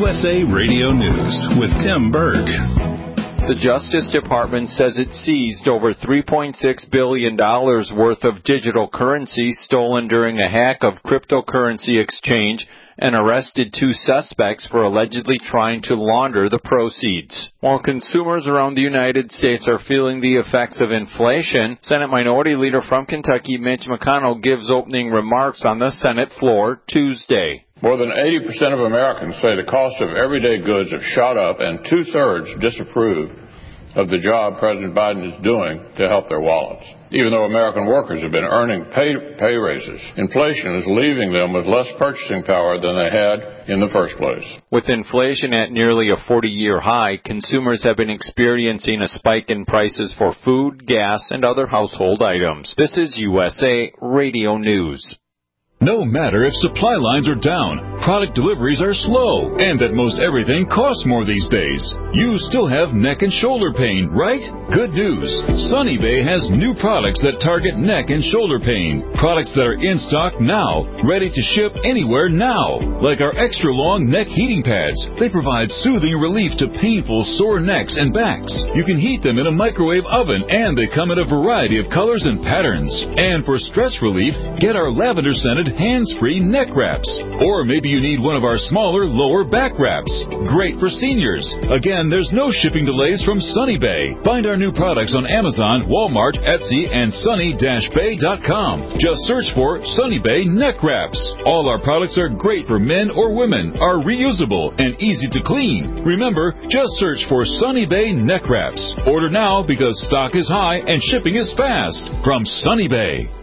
USA Radio News with Tim Berg. The Justice Department says it seized over $3.6 billion worth of digital currency stolen during a hack of cryptocurrency exchange and arrested 2 suspects for allegedly trying to launder the proceeds. While consumers around the United States are feeling the effects of inflation, Senate Minority Leader from Kentucky, Mitch McConnell, gives opening remarks on the Senate floor Tuesday. More than 80% of Americans say the cost of everyday goods have shot up, and 2/3 disapprove of the job President Biden is doing to help their wallets. Even though American workers have been earning pay raises, inflation is leaving them with less purchasing power than they had in the first place. With inflation at nearly a 40-year high, consumers have been experiencing a spike in prices for food, gas, and other household items. This is USA Radio News. No matter if supply lines are down, product deliveries are slow, and that most everything costs more these days, you still have neck and shoulder pain, right? Good news. Sunny Bay has new products that target neck and shoulder pain. Products that are in stock now, ready to ship anywhere now. Like our extra long neck heating pads. They provide soothing relief to painful sore necks and backs. You can heat them in a microwave oven, and they come in a variety of colors and patterns. And for stress relief, get our lavender scented hands-free neck wraps. Or maybe you need one of our smaller lower back wraps. Great for seniors. Again, there's no shipping delays from Sunny Bay. Find our new products on Amazon, Walmart, Etsy, and sunny-bay.com. Just search for Sunny Bay neck wraps. All our products are great for men or women, are reusable, and easy to clean. Remember, just search for Sunny Bay neck wraps. Order now because stock is high and shipping is fast. From Sunny Bay.